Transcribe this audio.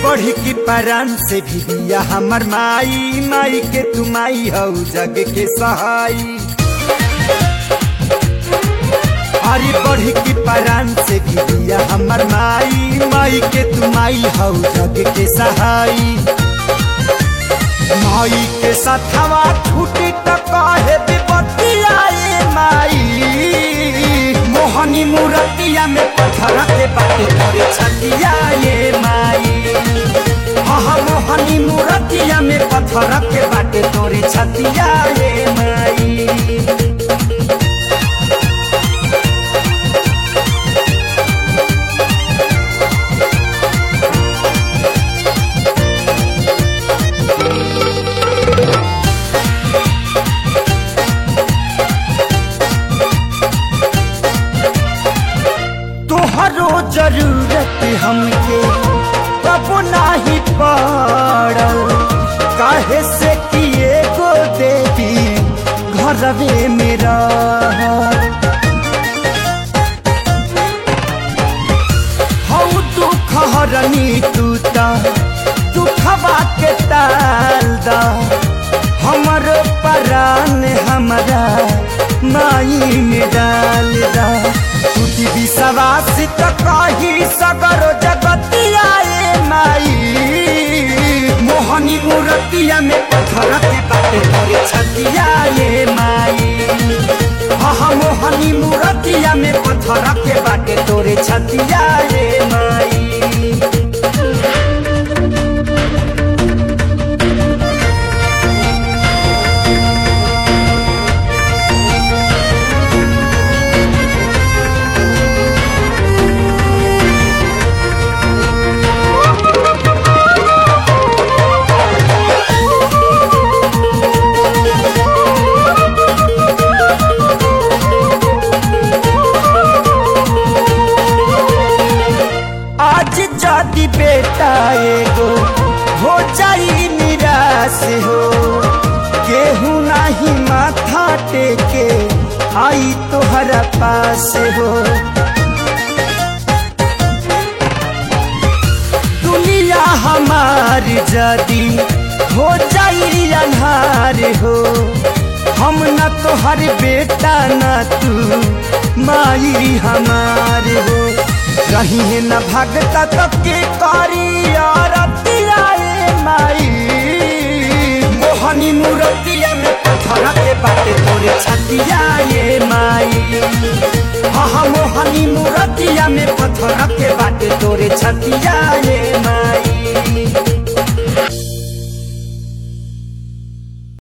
बढ़ी की परान से भी दिया हमर माई माई के तू माई हौ जग के सहाई। अरे बढ़ी की परान से भी दिया हमर माई माई के तू माई हौ जग के सहाई। माई के साथवा छूटी तो कहे विपत्तिया माई मोहनी मूर्तिया में पत्थर के बाटे तोरे छतिया ये माई। हाँ मोहनी मूर्तिया में पत्थर के बाटे तोरे छतिया ये माई। तोहरो जरूरत हमके कब नाही पड़ल काहे से किए गो देवी घरवे मेरा। हौ दुख हरनी तूता दुखवा के टाल दा हमर परान हमरा माई में डाल दा। टूटी विश्वास तो कही सगरो जगतिया माई मोहनी मूर्तिया में पत्थर के बाटे तोरे छतिया ये माई। हाँ मोहनी मूर्तिया में पत्थर के बाटे तोरे छतिया ये माई। आज जाति बेटा एगो हो जाई निराश हो केहू नाही माथा टेके आई तोहरा पास हो। दुनिया हमार जदी हो जाई अन्हार हो हम न तोहर बेटा न तू माई हमार हो। रही है न भगता तब के कारी आरतिया माई मोहनी मूर्तिया में पत्थर के बाटे तोरे छतिया ये माई। हाँ मोहनी मूर्तिया में पत्थर के बाटे तोरे छतिया ये माई।